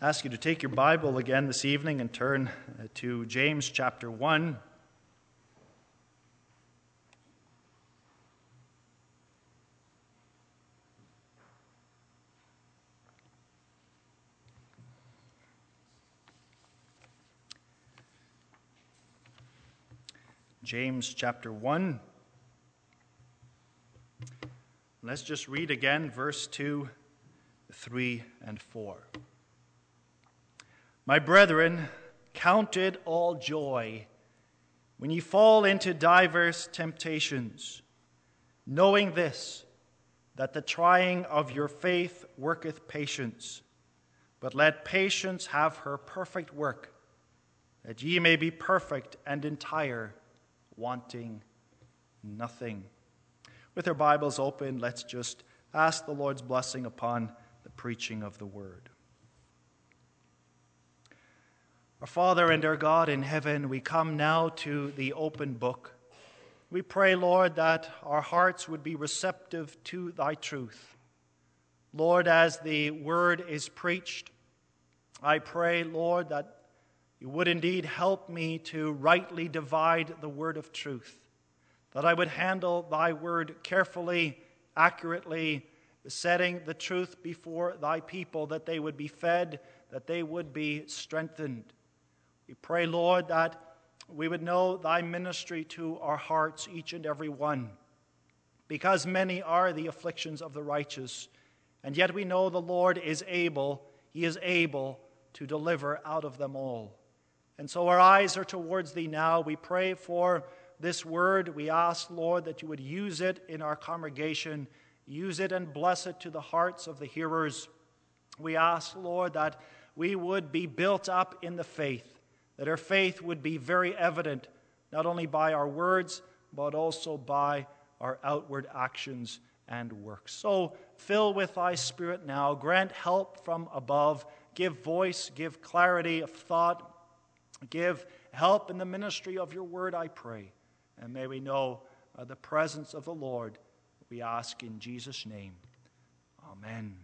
ask you to take your Bible again this evening and turn to James chapter 1. James chapter 1. Let's just read again verse 2, 3, and 4. My brethren, count it all joy when ye fall into diverse temptations, knowing this, that the trying of your faith worketh patience. But let patience have her perfect work, that ye may be perfect and entire, wanting nothing. With our Bibles open, let's just ask the Lord's blessing upon the preaching of the word. Our Father and our God in heaven, we come now to the open book. We pray, Lord, that our hearts would be receptive to thy truth. Lord, as the word is preached, I pray, Lord, that you would indeed help me to rightly divide the word of truth, that I would handle thy word carefully, accurately, setting the truth before thy people, that they would be fed, that they would be strengthened. We pray, Lord, that we would know thy ministry to our hearts, each and every one, because many are the afflictions of the righteous, and yet we know the Lord is able, he is able to deliver out of them all. And so our eyes are towards thee now. We pray for this word. We ask, Lord, that you would use it in our congregation, use it and bless it to the hearts of the hearers. We ask, Lord, that we would be built up in the faith, that our faith would be very evident, not only by our words, but also by our outward actions and works. So fill with thy Spirit now, grant help from above, give voice, give clarity of thought, give help in the ministry of your word, I pray. And may we know the presence of the Lord, we ask in Jesus' name. Amen.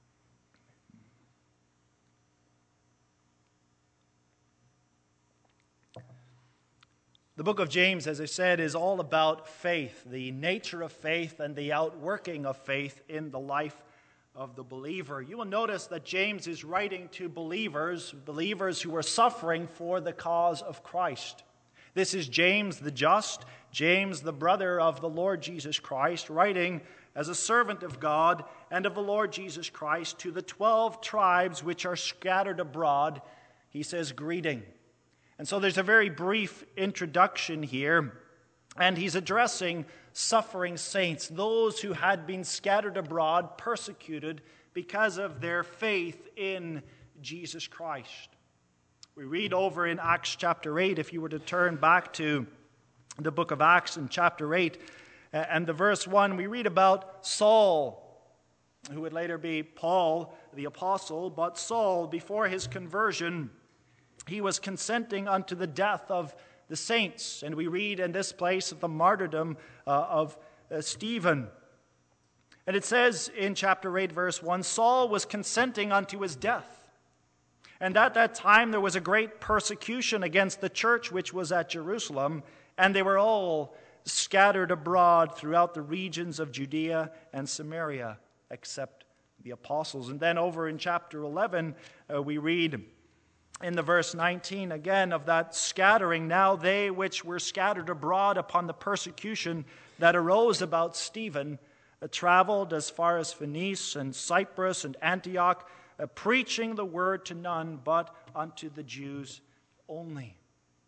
The book of James, as I said, is all about faith, the nature of faith and the outworking of faith in the life of the believer. You will notice that James is writing to believers who are suffering for the cause of Christ. This is James the just, James the brother of the Lord Jesus Christ, writing as a servant of God and of the Lord Jesus Christ to the 12 tribes which are scattered abroad. He says, greeting. And so there's a very brief introduction here, and he's addressing suffering saints, those who had been scattered abroad, persecuted because of their faith in Jesus Christ. We read over in Acts chapter 8, if you were to turn back to the book of Acts in chapter 8, and the verse 1, we read about Saul, who would later be Paul the apostle, but Saul, before his conversion, he was consenting unto the death of the saints. And we read in this place of the martyrdom of Stephen. And it says in chapter 8, verse 1, Saul was consenting unto his death. And at that time there was a great persecution against the church which was at Jerusalem, and they were all scattered abroad throughout the regions of Judea and Samaria, except the apostles. And then over in chapter 11, we read in the verse 19 again of that scattering. Now they which were scattered abroad upon the persecution that arose about Stephen traveled as far as Phoenice and Cyprus and Antioch, preaching the word to none but unto the Jews only.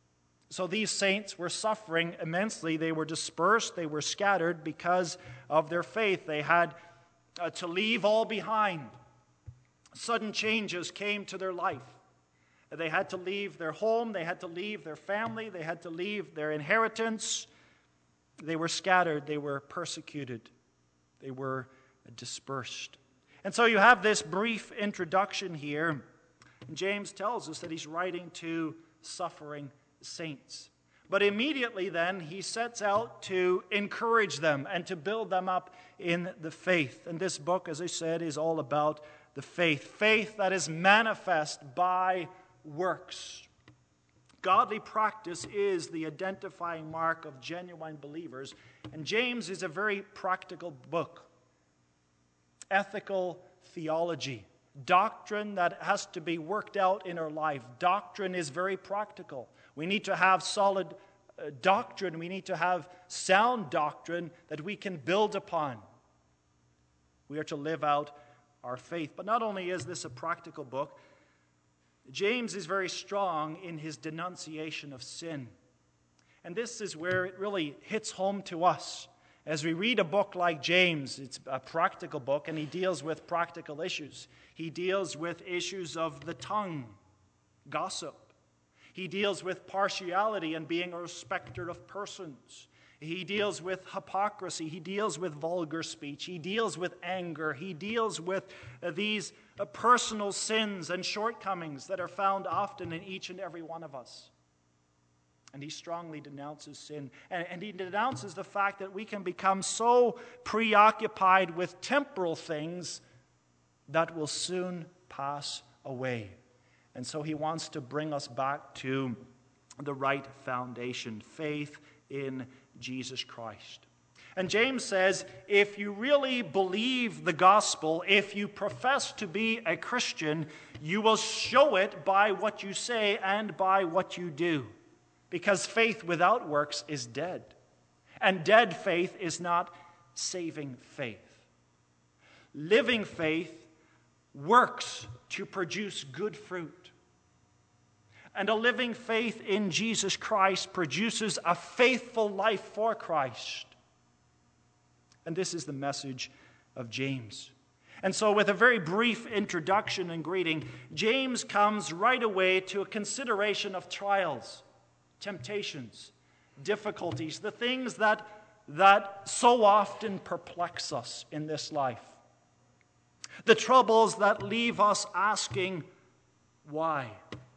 So these saints were suffering immensely. They were dispersed, they were scattered because of their faith. They had to leave all behind. Sudden changes came to their life. They had to leave their home, they had to leave their family, they had to leave their inheritance. They were scattered, they were persecuted, they were dispersed. And so you have this brief introduction here. And James tells us that he's writing to suffering saints. But immediately then, he sets out to encourage them and to build them up in the faith. And this book, as I said, is all about the faith. Faith that is manifest by works. Godly practice is the identifying mark of genuine believers. And James is a very practical book. Ethical theology. Doctrine that has to be worked out in our life. Doctrine is very practical. We need to have solid doctrine. We need to have sound doctrine that we can build upon. We are to live out our faith. But not only is this a practical book, James is very strong in his denunciation of sin. And this is where it really hits home to us. As we read a book like James, it's a practical book, and he deals with practical issues. He deals with issues of the tongue, gossip. He deals with partiality and being a respecter of persons. He deals with hypocrisy. He deals with vulgar speech. He deals with anger. He deals with these personal sins and shortcomings that are found often in each and every one of us. And he strongly denounces sin. And he denounces the fact that we can become so preoccupied with temporal things that will soon pass away. And so he wants to bring us back to the right foundation, faith in Jesus Christ. And James says, if you really believe the gospel, if you profess to be a Christian, you will show it by what you say and by what you do. Because faith without works is dead. And dead faith is not saving faith. Living faith works to produce good fruit. And a living faith in Jesus Christ produces a faithful life for Christ. And this is the message of James. And so with a very brief introduction and greeting, James comes right away to a consideration of trials, temptations, difficulties, the things that so often perplex us in this life. The troubles that leave us asking, why?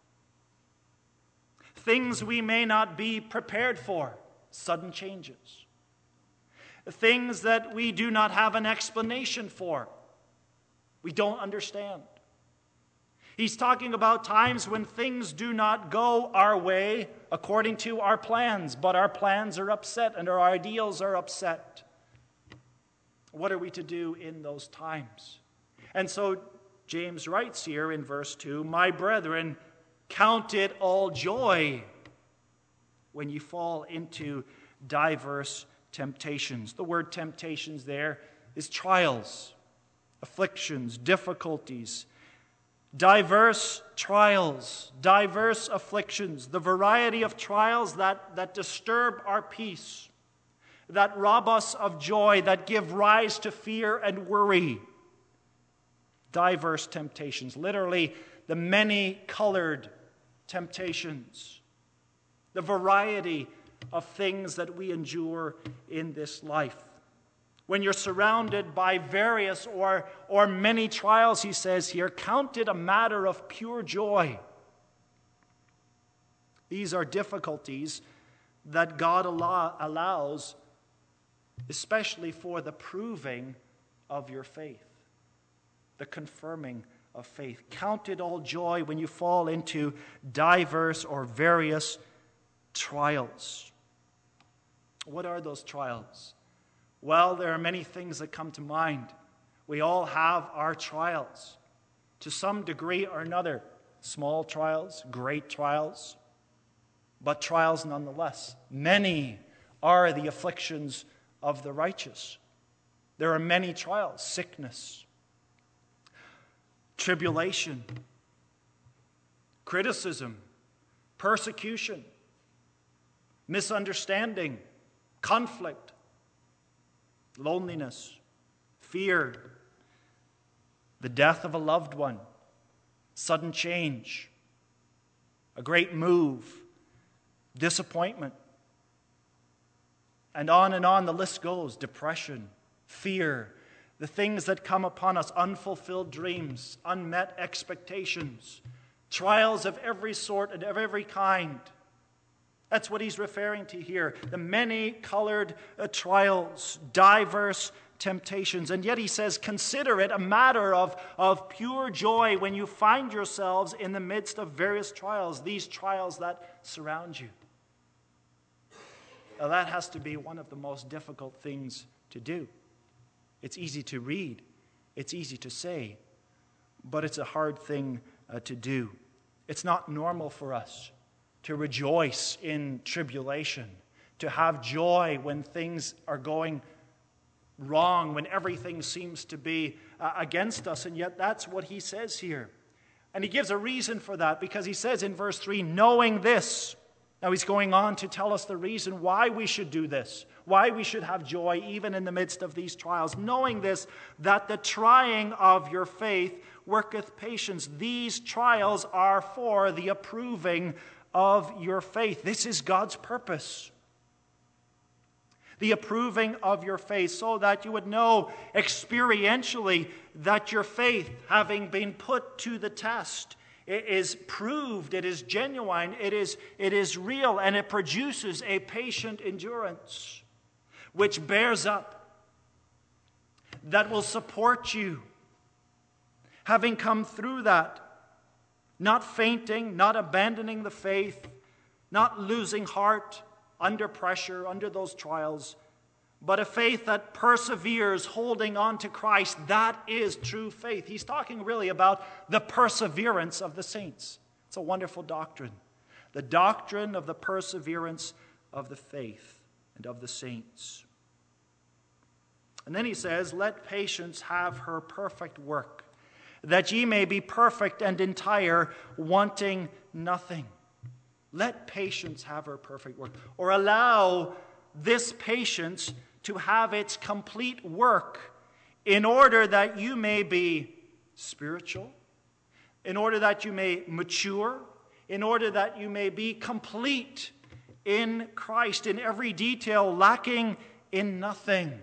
Things we may not be prepared for, sudden changes. Things that we do not have an explanation for, we don't understand. He's talking about times when things do not go our way according to our plans, but our plans are upset and our ideals are upset. What are we to do in those times? And so James writes here in verse 2, "My brethren, count it all joy when you fall into diverse temptations." The word temptations there is trials, afflictions, difficulties. Diverse trials, diverse afflictions, the variety of trials that disturb our peace, that rob us of joy, that give rise to fear and worry. Diverse temptations, literally the many-colored temptations, the variety of things that we endure in this life. When you're surrounded by various or many trials, he says here, count it a matter of pure joy. These are difficulties that God allows, especially for the proving of your faith, the confirming of faith. Count it all joy when you fall into diverse or various trials. What are those trials? Well, there are many things that come to mind. We all have our trials, to some degree or another. Small trials, great trials, but trials nonetheless. Many are the afflictions of the righteous. There are many trials, sickness, tribulation, criticism, persecution, misunderstanding, conflict, loneliness, fear, the death of a loved one, sudden change, a great move, disappointment, and on the list goes. Depression, fear, the things that come upon us, unfulfilled dreams, unmet expectations, trials of every sort and of every kind. That's what he's referring to here. The many-colored trials, diverse temptations. And yet he says, consider it a matter of pure joy when you find yourselves in the midst of various trials, these trials that surround you. Now, that has to be one of the most difficult things to do. It's easy to read. It's easy to say. But it's a hard thing to do. It's not normal for us to rejoice in tribulation, to have joy when things are going wrong, when everything seems to be against us. And yet that's what he says here. And he gives a reason for that, because he says in verse 3, knowing this. Now he's going on to tell us the reason why we should do this, why we should have joy even in the midst of these trials. Knowing this, that the trying of your faith worketh patience. These trials are for the approving of your faith. This is God's purpose. The approving of your faith, so that you would know experientially that your faith, having been put to the test, it is proved, it is genuine, it is real, and it produces a patient endurance which bears up, that will support you, having come through that, not fainting, not abandoning the faith, not losing heart under pressure, under those trials, but a faith that perseveres, holding on to Christ. That is true faith. He's talking really about the perseverance of the saints. It's a wonderful doctrine. The doctrine of the perseverance of the faith and of the saints. And then he says, let patience have her perfect work, that ye may be perfect and entire, wanting nothing. Let patience have her perfect work, or allow this patience to have its complete work, in order that you may be spiritual, in order that you may mature, in order that you may be complete in Christ, in every detail, lacking in nothing.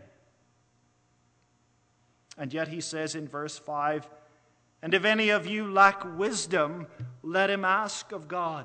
And yet he says in verse 5, and if any of you lack wisdom, let him ask of God.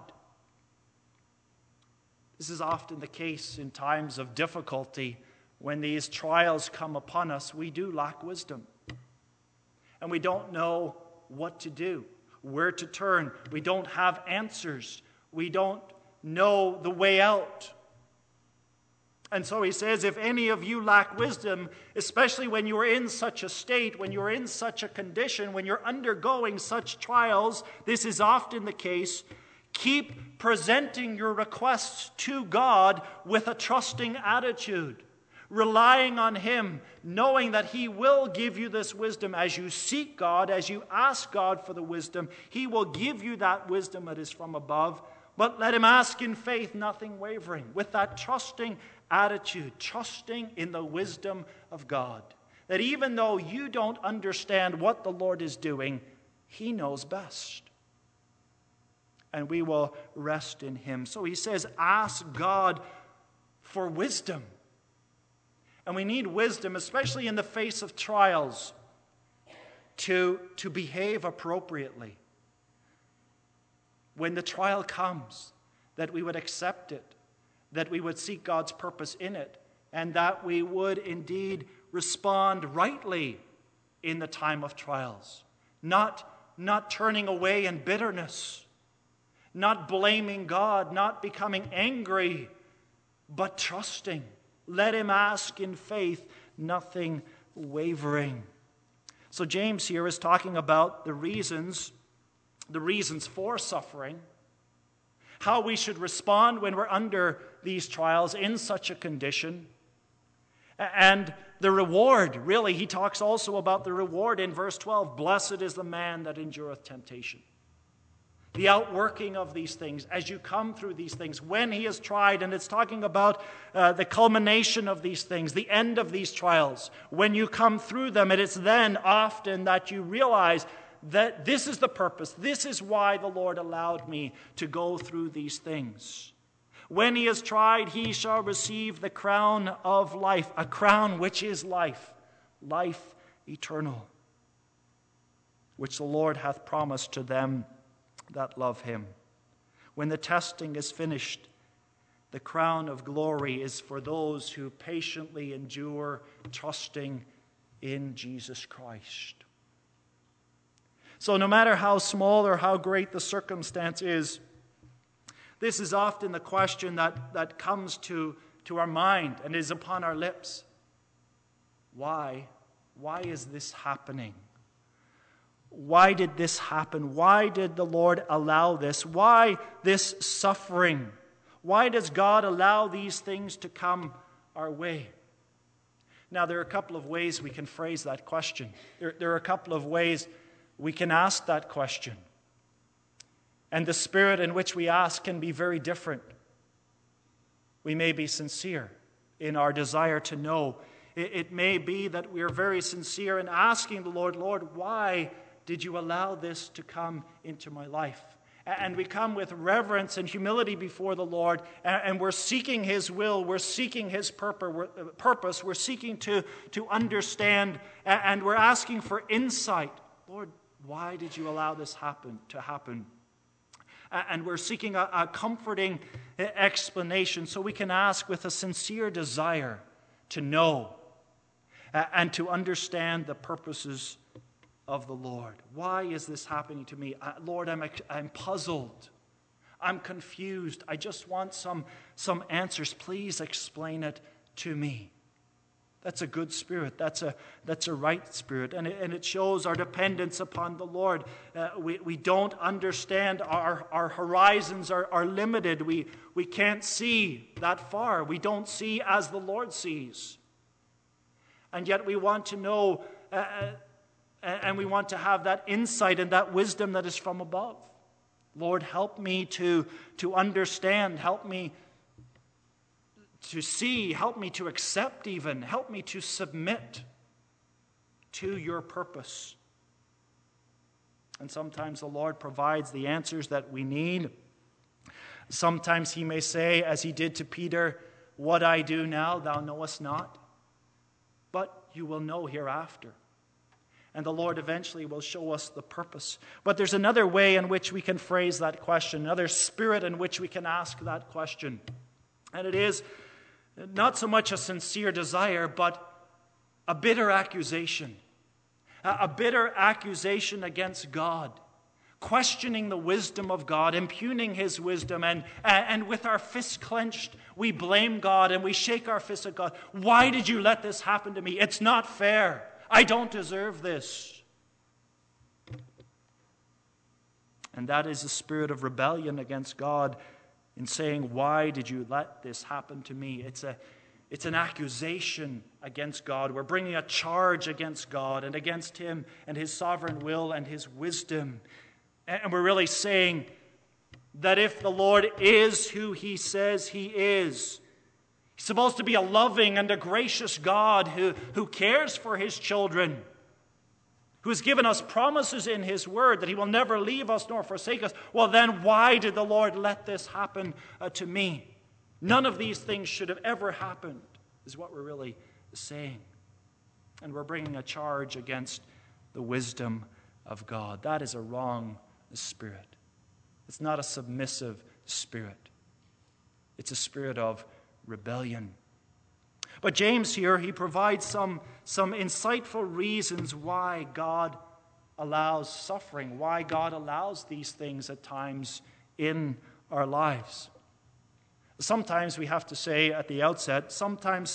This is often the case in times of difficulty. When these trials come upon us, we do lack wisdom. And we don't know what to do, where to turn. We don't have answers. We don't know the way out. And so he says, if any of you lack wisdom, especially when you're in such a state, when you're in such a condition, when you're undergoing such trials, this is often the case, keep presenting your requests to God with a trusting attitude, relying on Him, knowing that He will give you this wisdom as you seek God, as you ask God for the wisdom. He will give you that wisdom that is from above, but let him ask in faith, nothing wavering, with that trusting attitude, trusting in the wisdom of God. That even though you don't understand what the Lord is doing, He knows best. And we will rest in Him. So he says, ask God for wisdom. And we need wisdom, especially in the face of trials, to behave appropriately. When the trial comes, that we would accept it, that we would seek God's purpose in it, and that we would indeed respond rightly in the time of trials. Not turning away in bitterness, not blaming God, not becoming angry, but trusting. Let him ask in faith, nothing wavering. So James here is talking about the reasons for suffering, how we should respond when we're under these trials in such a condition, and the reward. Really, he talks also about the reward in verse 12. Blessed is the man that endureth temptation. The outworking of these things as you come through these things, when he is tried, and it's talking about the culmination of these things, the end of these trials. When you come through them, it is then often that you realize that this is the purpose. This is why the Lord allowed me to go through these things. When he is tried, he shall receive the crown of life, a crown which is life, life eternal, which the Lord hath promised to them that love him. When the testing is finished, the crown of glory is for those who patiently endure, trusting in Jesus Christ. So no matter how small or how great the circumstance is, this is often the question that comes to our mind and is upon our lips. Why? Why is this happening? Why did this happen? Why did the Lord allow this? Why this suffering? Why does God allow these things to come our way? Now, there are a couple of ways we can phrase that question. There are a couple of ways we can ask that question. And the spirit in which we ask can be very different. We may be sincere in our desire to know. It may be that we are very sincere in asking the Lord, Lord, why did you allow this to come into my life? And we come with reverence and humility before the Lord, and we're seeking His will, we're seeking His purpose, we're seeking to understand, and we're asking for insight. Lord, why did you allow this to happen? And we're seeking a comforting explanation so we can ask with a sincere desire to know and to understand the purposes of the Lord. Why is this happening to me? Lord, I'm puzzled. I'm confused. I just want some answers. Please explain it to me. That's a good spirit. That's a right spirit. And it shows our dependence upon the Lord. We don't understand. Our horizons are limited. We can't see that far. We don't see as the Lord sees. And yet we want to know, and we want to have that insight and that wisdom that is from above. Lord, help me to understand. Help me to see, help me to accept even, help me to submit to your purpose. And sometimes the Lord provides the answers that we need. Sometimes He may say, as He did to Peter, what I do now thou knowest not, but you will know hereafter. And the Lord eventually will show us the purpose. But there's another way in which we can phrase that question, another spirit in which we can ask that question. And it is not so much a sincere desire, but a bitter accusation. A bitter accusation against God. Questioning the wisdom of God, impugning His wisdom, and with our fists clenched, we blame God and we shake our fists at God. Why did you let this happen to me? It's not fair. I don't deserve this. And that is a spirit of rebellion against God in saying, why did you let this happen to me? It's an accusation against God. We're bringing a charge against God and against Him and His sovereign will and His wisdom. And we're really saying that if the Lord is who He says He is, He's supposed to be a loving and a gracious God who cares for His children, who has given us promises in His Word that He will never leave us nor forsake us. Well, then why did the Lord let this happen to me? None of these things should have ever happened, is what we're really saying. And we're bringing a charge against the wisdom of God. That is a wrong spirit. It's not a submissive spirit. It's a spirit of rebellion. But James here, he provides some insightful reasons why God allows suffering, why God allows these things at times in our lives. Sometimes we have to say at the outset, sometimes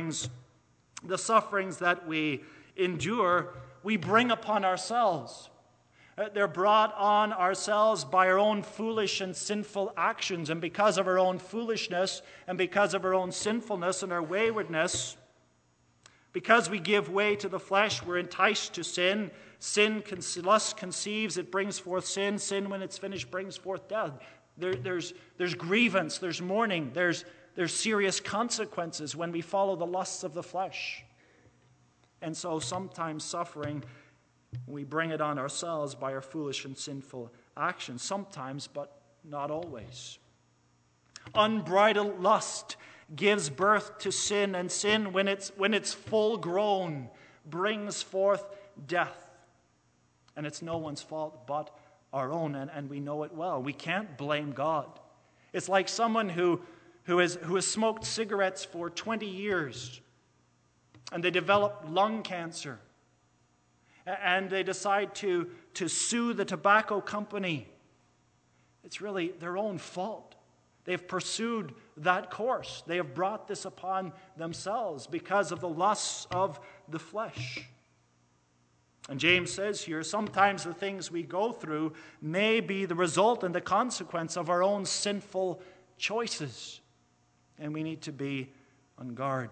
the sufferings that we endure, we bring upon ourselves. They're brought on ourselves by our own foolish and sinful actions. And because of our own foolishness and because of our own sinfulness and our waywardness, because we give way to the flesh, we're enticed to sin. Lust conceives, it brings forth sin. Sin, when it's finished, brings forth death. There's grievance, there's mourning, there's serious consequences when we follow the lusts of the flesh. And so sometimes suffering, we bring it on ourselves by our foolish and sinful actions. Sometimes, but not always. Unbridled lust gives birth to sin, and sin, when it's full grown, brings forth death. And it's no one's fault but our own, and we know it well. We can't blame God. It's like someone who who has smoked cigarettes for 20 years, and they develop lung cancer, and they decide to sue the tobacco company. It's really their own fault. They've pursued that course. They have brought this upon themselves because of the lusts of the flesh. And James says here, sometimes the things we go through may be the result and the consequence of our own sinful choices. And we need to be on guard.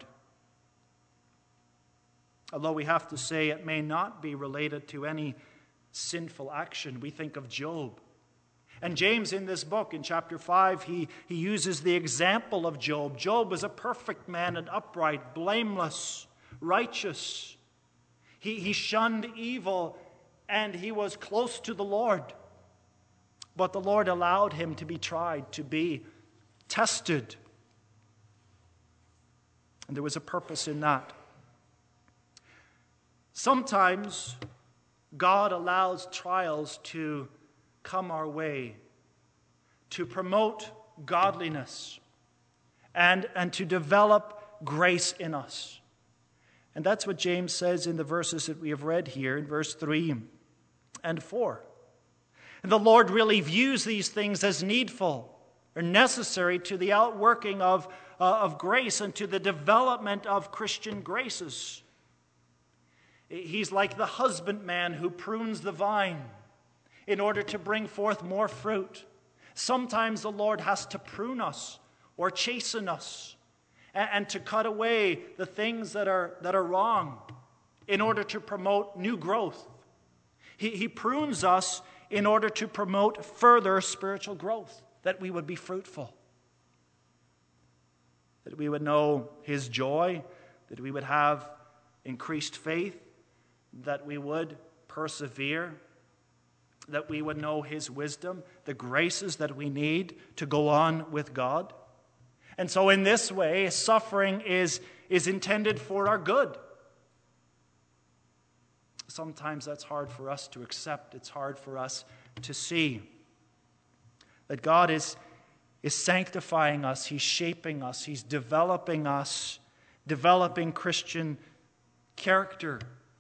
Although we have to say it may not be related to any sinful action. We think of Job. And James in this book, in chapter 5, he uses the example of Job. Job was a perfect man and upright, blameless, righteous. He shunned evil and he was close to the Lord. But the Lord allowed him to be tried, to be tested. And there was a purpose in that. Sometimes God allows trials to come our way to promote godliness and to develop grace in us. And that's what James says in the verses that we have read here in verse 3 and 4. And the Lord really views these things as needful or necessary to the outworking of grace and to the development of Christian graces. He's like the husbandman who prunes the vine in order to bring forth more fruit. Sometimes the Lord has to prune us or chasten us and to cut away the things that are wrong in order to promote new growth. He prunes us in order to promote further spiritual growth, that we would be fruitful, that we would know His joy, that we would have increased faith, that we would persevere, that we would know His wisdom, the graces that we need to go on with God. And so in this way, suffering is intended for our good. Sometimes that's hard for us to accept. It's hard for us to see that God is sanctifying us. He's shaping us. He's developing us, developing Christian character.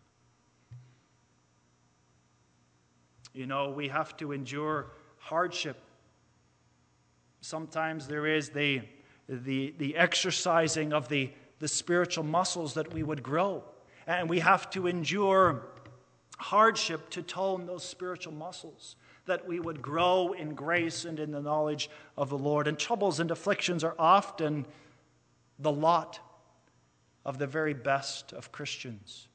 You know, we have to endure hardship. Sometimes there is the exercising of the spiritual muscles that we would grow. And we have to endure hardship to tone those spiritual muscles, that we would grow in grace and in the knowledge of the Lord. And troubles and afflictions are often the lot of the very best of Christians.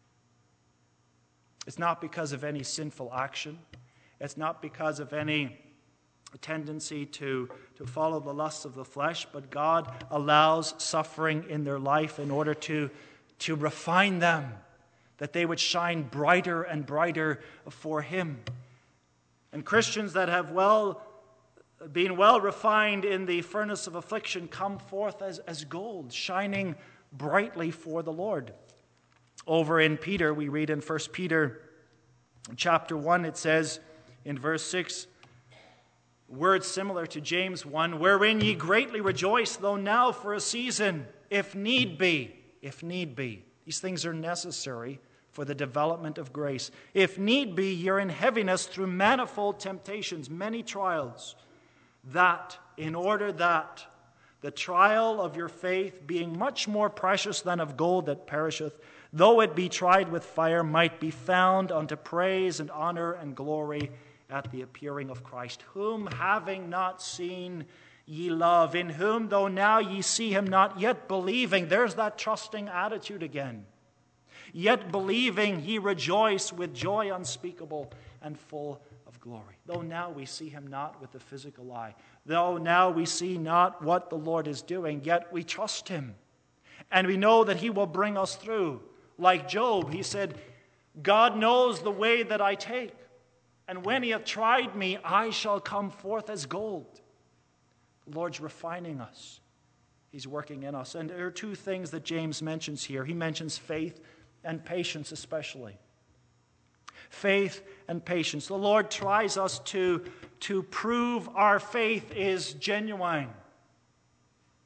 It's not because of any sinful action. It's not because of any tendency to follow the lusts of the flesh, but God allows suffering in their life in order to refine them, that they would shine brighter and brighter for Him. And Christians that have been well refined in the furnace of affliction come forth as gold, shining brightly for the Lord. Over in Peter, we read in 1 Peter chapter 1, it says in verse 6, words similar to James 1, wherein ye greatly rejoice, though now for a season, if need be. These things are necessary for the development of grace. If need be, you're in heaviness through manifold temptations, many trials, that in order that the trial of your faith, being much more precious than of gold that perisheth, though it be tried with fire, might be found unto praise and honor and glory at the appearing of Christ, whom having not seen ye love, in whom though now ye see Him not, yet believing. There's that trusting attitude again. Yet believing ye rejoice with joy unspeakable and full of glory. Though now we see Him not with the physical eye, though now we see not what the Lord is doing, yet we trust Him. And we know that He will bring us through. Like Job, he said, God knows the way that I take. And when He hath tried me, I shall come forth as gold. The Lord's refining us. He's working in us. And there are two things that James mentions here. He mentions faith and patience especially. Faith and patience. The Lord tries us to prove our faith is genuine.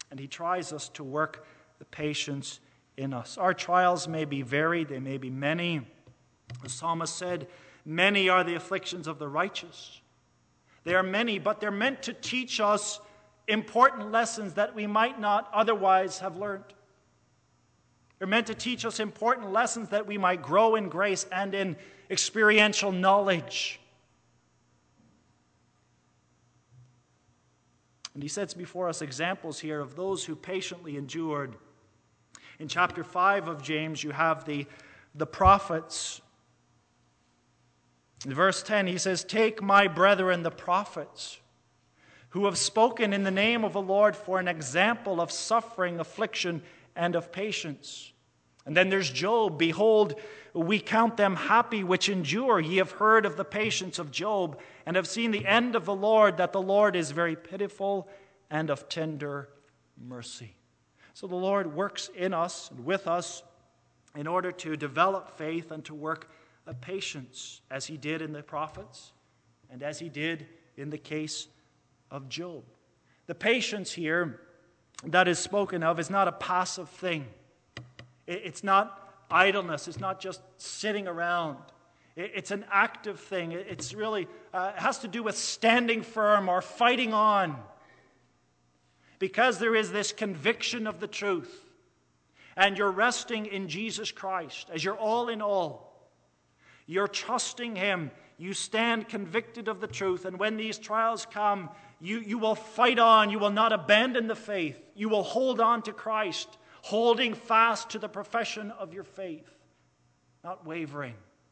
And he tries us to work the patience in us. Our trials may be varied, they may be many. The psalmist said, "Many are the afflictions of the righteous." They are many, but they're meant to teach us important lessons that we might not otherwise have learned. They're meant to teach us important lessons that we might grow in grace and in experiential knowledge. And he sets before us examples here of those who patiently endured. In chapter 5 of James, you have the prophets. In verse 10, he says, "Take my brethren, the prophets, who have spoken in the name of the Lord for an example of suffering, affliction, and of patience." And then there's Job. "Behold, we count them happy which endure. Ye have heard of the patience of Job, and have seen the end of the Lord, that the Lord is very pitiful and of tender mercy." So the Lord works in us and with us in order to develop faith and to work a patience, as he did in the prophets and as he did in the case of Job. The patience here that is spoken of is not a passive thing. It's not idleness. It's not just sitting around. It's an active thing. It's really it has to do with standing firm or fighting on. Because there is this conviction of the truth, and you're resting in Jesus Christ as your all in all. You're trusting him. You stand convicted of the truth, and when these trials come, you will fight on. You will not abandon the faith. You will hold on to Christ, holding fast to the profession of your faith, not wavering.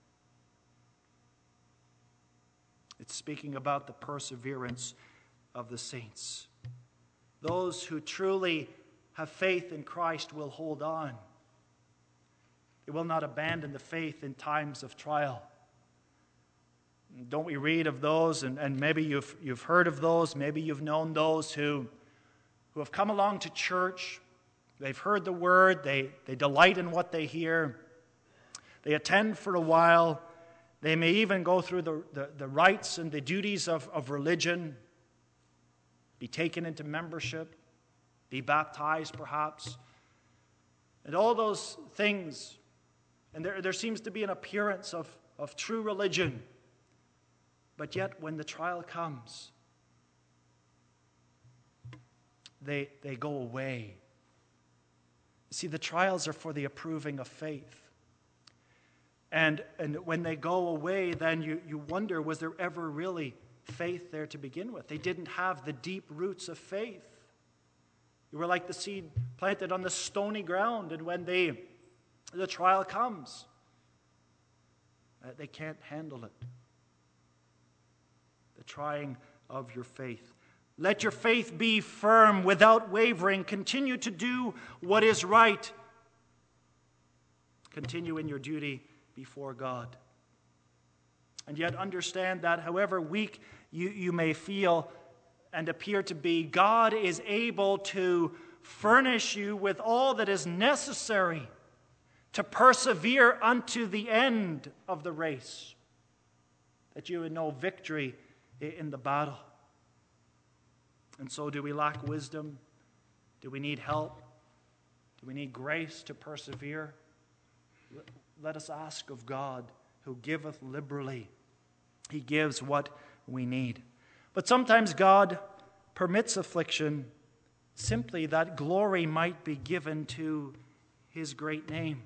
It's speaking about the perseverance of the saints. Those who truly have faith in Christ will hold on. They will not abandon the faith in times of trial. Don't we read of those, and maybe you've heard of those, maybe you've known those who have come along to church, they've heard the word, they delight in what they hear, they attend for a while, they may even go through the rites and the duties of religion, be taken into membership, be baptized perhaps, and all those things. And there seems to be an appearance of true religion. But yet when the trial comes, they go away. See, the trials are for the approving of faith. And when they go away, then you wonder, was there ever really faith there to begin with? They didn't have the deep roots of faith. They were like the seed planted on the stony ground, and when the trial comes, they can't handle it. The trying of your faith. Let your faith be firm without wavering. Continue to do what is right. Continue in your duty before God. And yet understand that however weak you may feel and appear to be, God is able to furnish you with all that is necessary to persevere unto the end of the race, that you would know victory in the battle. And so, do we lack wisdom? Do we need help? Do we need grace to persevere? Let us ask of God, who giveth liberally. He gives what we need. But sometimes God permits affliction simply that glory might be given to his great name.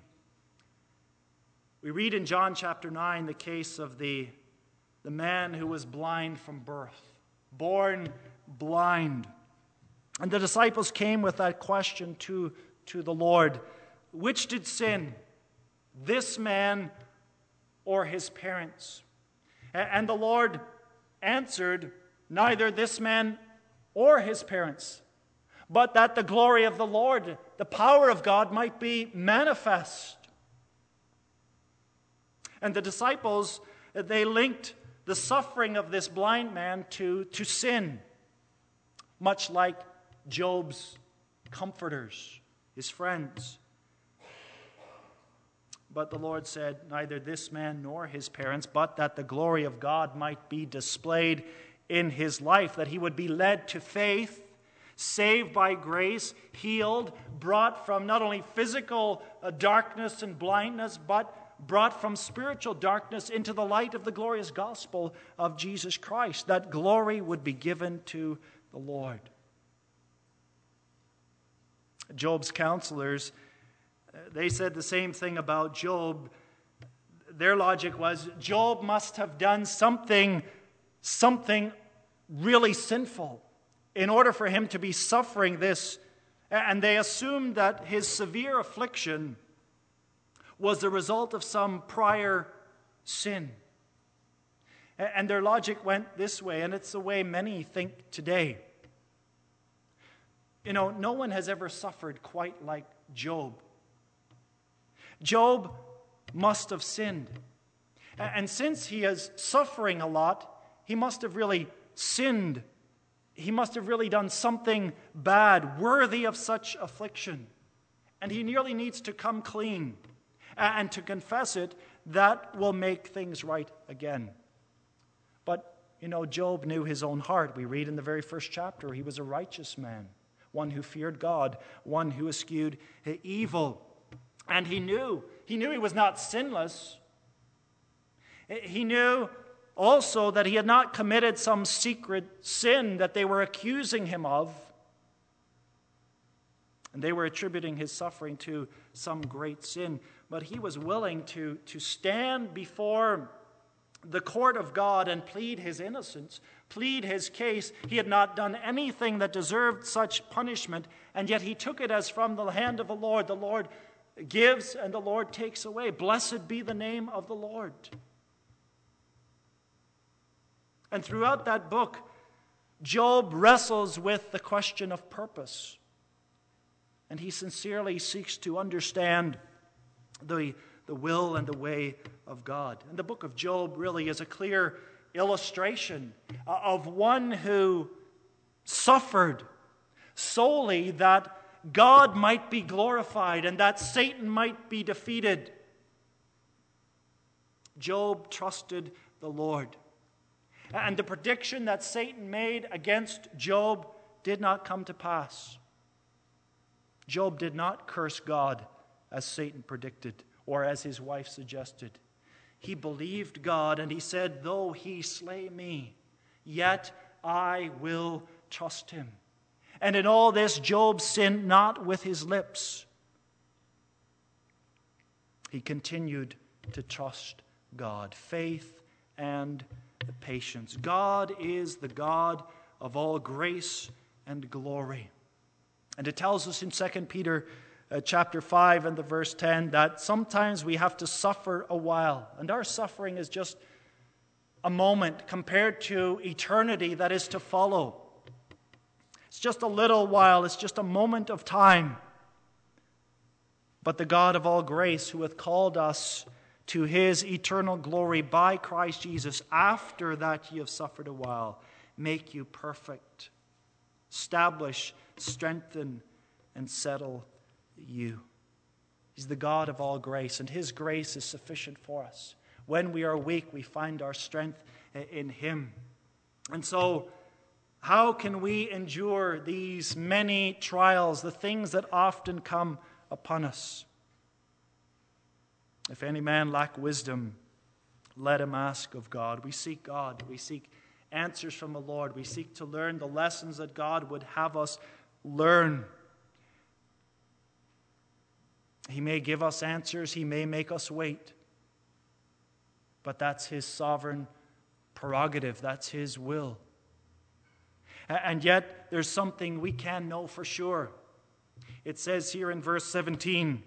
We read in John chapter 9 the case of the man who was blind from birth, born blind. And the disciples came with that question to the Lord: which did sin, this man or his parents? And the Lord answered, neither this man or his parents, but that the glory of the Lord, the power of God, might be manifest. And the disciples, they linked the suffering of this blind man to sin, much like Job's comforters, his friends. But the Lord said, neither this man nor his parents, but that the glory of God might be displayed in his life, that he would be led to faith, saved by grace, healed, brought from not only physical darkness and blindness, but brought from spiritual darkness into the light of the glorious gospel of Jesus Christ. That glory would be given to the Lord. Job's counselors, they said the same thing about Job. Their logic was Job must have done something really sinful in order for him to be suffering this. And they assumed that his severe affliction was the result of some prior sin. And their logic went this way, and it's the way many think today. You know, no one has ever suffered quite like Job. Job must have sinned. And since he is suffering a lot, he must have really sinned. He must have really done something bad, worthy of such affliction. And he nearly needs to come clean and to confess it. That will make things right again. But, you know, Job knew his own heart. We read in the very first chapter, he was a righteous man, one who feared God, one who eschewed evil. And he knew he was not sinless. He knew also that he had not committed some secret sin that they were accusing him of. And they were attributing his suffering to some great sin. But he was willing to stand before the court of God and plead his innocence, plead his case. He had not done anything that deserved such punishment, and yet he took it as from the hand of the Lord. The Lord gives and the Lord takes away. Blessed be the name of the Lord. And throughout that book, Job wrestles with the question of purpose. And he sincerely seeks to understand the will and the way of God. And the book of Job really is a clear illustration of one who suffered solely that God might be glorified and that Satan might be defeated. Job trusted the Lord. And the prediction that Satan made against Job did not come to pass. Job did not curse God as Satan predicted or as his wife suggested. He believed God and he said, though he slay me, yet I will trust him. And in all this, Job sinned not with his lips. He continued to trust God. Faith and patience. God is the God of all grace and glory. And it tells us in 2 Peter chapter 5 and the verse 10 that sometimes we have to suffer a while. And our suffering is just a moment compared to eternity that is to follow. It's just a little while. It's just a moment of time. But the God of all grace, who hath called us to his eternal glory by Christ Jesus, after that ye have suffered a while, make you perfect, establish, strengthen, and settle you. He's the God of all grace, and his grace is sufficient for us. When we are weak, we find our strength in him. And so, how can we endure these many trials, the things that often come upon us? If any man lack wisdom, let him ask of God. We seek God. We seek answers from the Lord. We seek to learn the lessons that God would have us learn. He may give us answers. He may make us wait. But that's his sovereign prerogative. That's his will. And yet, there's something we can know for sure. It says here in verse 17,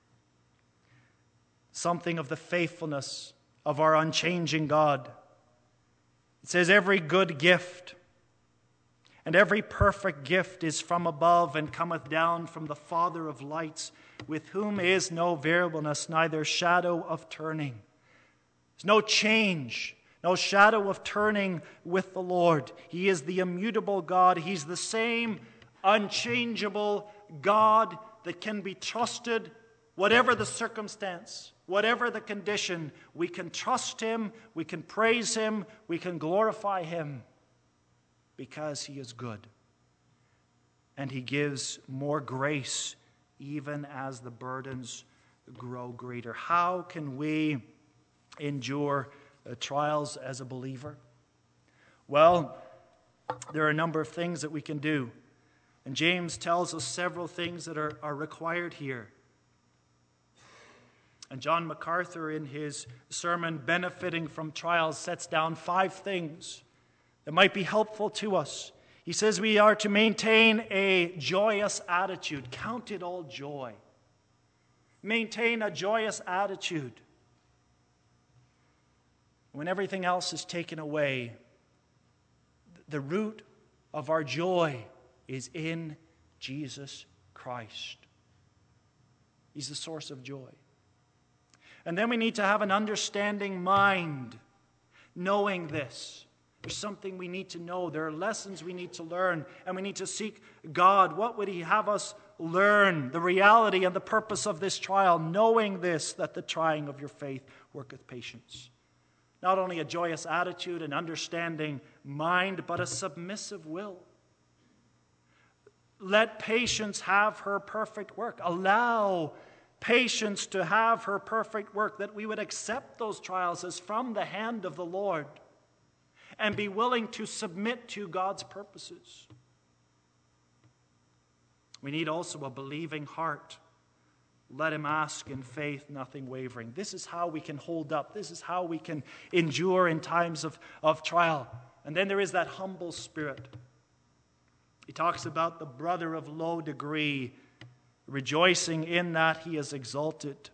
something of the faithfulness of our unchanging God. It says, every good gift and every perfect gift is from above and cometh down from the Father of lights, with whom is no variableness, neither shadow of turning. There's no change, no shadow of turning with the Lord. He is the immutable God. He's the same unchangeable God that can be trusted, whatever the circumstance, whatever the condition. We can trust him, we can praise him, we can glorify him because he is good. and he gives more grace even as the burdens grow greater. How can we endure trials as a believer? Well, there are a number of things that we can do. And James tells us several things that are required here. And John MacArthur, in his sermon, Benefiting from Trials, sets down 5 things that might be helpful to us. He says we are to maintain a joyous attitude. Count it all joy. Maintain a joyous attitude. When everything else is taken away, the root of our joy is in Jesus Christ. He's the source of joy. And then we need to have an understanding mind, knowing this. There's something we need to know. There are lessons we need to learn, and we need to seek God. What would He have us learn? The reality and the purpose of this trial, knowing this, that the trying of your faith worketh patience. Not only a joyous attitude and understanding mind, but a submissive will. Let patience have her perfect work. Allow patience to have her perfect work, that we would accept those trials as from the hand of the Lord and be willing to submit to God's purposes. We need also a believing heart. Let him ask in faith, nothing wavering. This is how we can hold up. This is how we can endure in times of trial. And then there is that humble spirit. He talks about the brother of low degree, rejoicing in that he is exalted.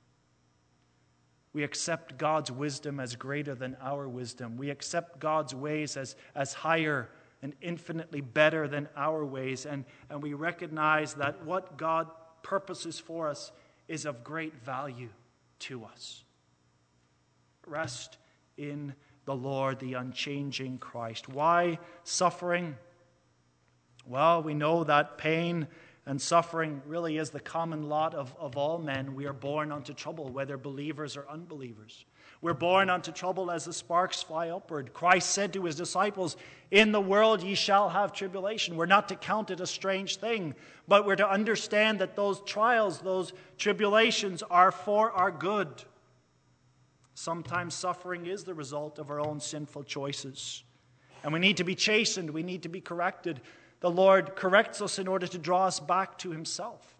We accept God's wisdom as greater than our wisdom. We accept God's ways as higher and infinitely better than our ways. And we recognize that what God purposes for us is of great value to us. Rest in the Lord, the unchanging Christ. Why suffering? Well, we know that pain and suffering really is the common lot of all men. We are born unto trouble, whether believers or unbelievers. We're born unto trouble as the sparks fly upward. Christ said to his disciples, "In the world ye shall have tribulation." We're not to count it a strange thing, but we're to understand that those trials, those tribulations are for our good. Sometimes suffering is the result of our own sinful choices. And we need to be chastened. We need to be corrected. The Lord corrects us in order to draw us back to himself.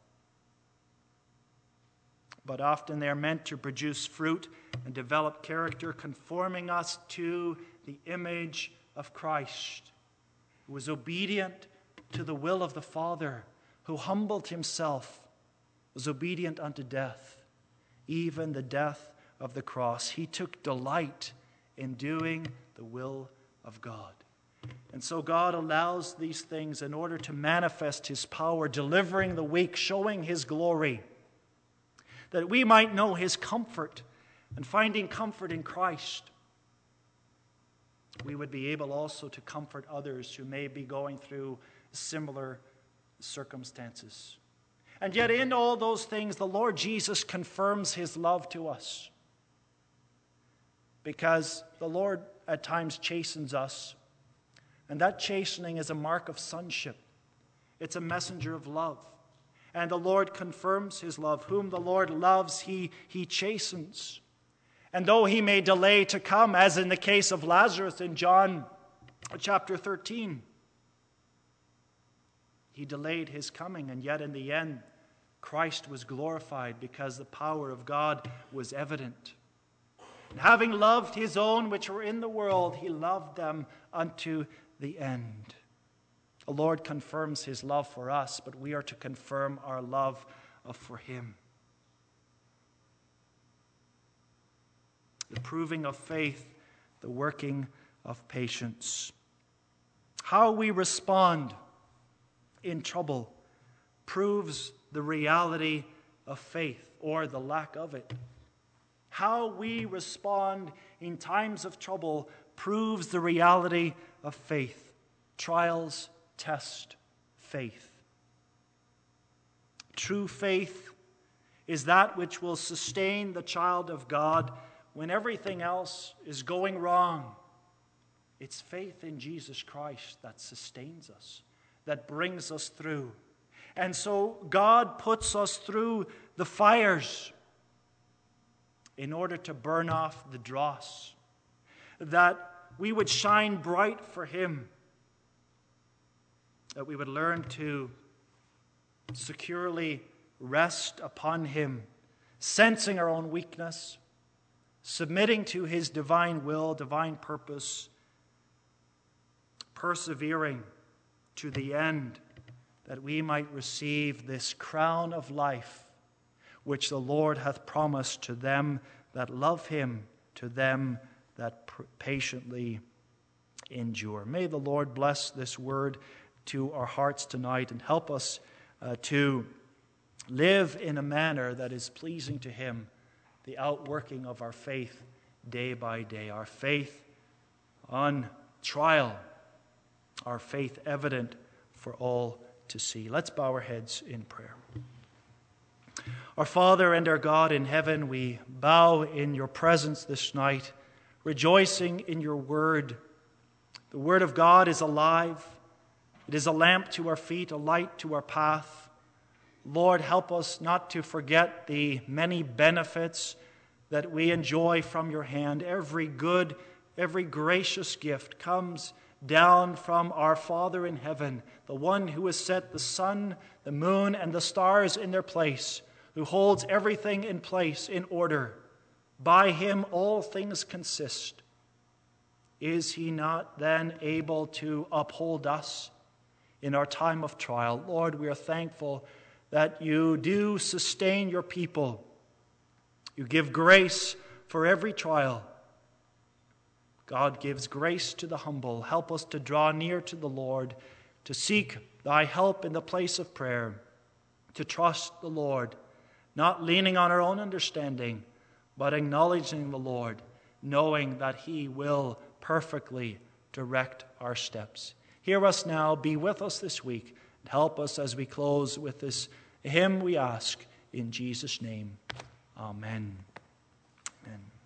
But often they are meant to produce fruit and develop character, conforming us to the image of Christ, who was obedient to the will of the Father, who humbled himself, was obedient unto death, even the death of the cross. He took delight in doing the will of God. And so God allows these things in order to manifest his power, delivering the weak, showing his glory, that we might know his comfort, and finding comfort in Christ, we would be able also to comfort others who may be going through similar circumstances. And yet in all those things, the Lord Jesus confirms his love to us, because the Lord at times chastens us. And that chastening is a mark of sonship. It's a messenger of love. And the Lord confirms his love. Whom the Lord loves, he chastens. And though he may delay to come, as in the case of Lazarus in John chapter 13, he delayed his coming, and yet in the end, Christ was glorified because the power of God was evident. And having loved his own which were in the world, he loved them unto the end. The Lord confirms his love for us, but we are to confirm our love for him. The proving of faith, the working of patience. How we respond in trouble proves the reality of faith, or the lack of it. How we respond in times of trouble proves the reality of faith. Trials test faith. True faith is that which will sustain the child of God when everything else is going wrong. It's faith in Jesus Christ that sustains us. that brings us through. And so God puts us through the fires in order to burn off the dross, that we would shine bright for Him, that we would learn to securely rest upon Him, sensing our own weakness, submitting to His divine will, divine purpose, persevering to the end, that we might receive this crown of life, which the Lord hath promised to them that love Him, to them that patiently endure. May the Lord bless this word to our hearts tonight and help us to live in a manner that is pleasing to Him, the outworking of our faith day by day, our faith on trial, our faith evident for all to see. Let's bow our heads in prayer. Our Father and our God in heaven, we bow in your presence this night, rejoicing in your word. The word of God is alive. It is a lamp to our feet, a light to our path. Lord, help us not to forget the many benefits that we enjoy from your hand. Every good, every gracious gift comes down from our Father in heaven, the one who has set the sun, the moon, and the stars in their place, who holds everything in place, in order. By him all things consist. Is he not then able to uphold us in our time of trial? Lord, we are thankful that you do sustain your people. You give grace for every trial. God gives grace to the humble. Help us to draw near to the Lord, to seek thy help in the place of prayer, to trust the Lord, not leaning on our own understanding, but acknowledging the Lord, knowing that he will perfectly direct our steps. Hear us now, be with us this week, and help us as we close with this hymn we ask in Jesus' name. Amen. Amen.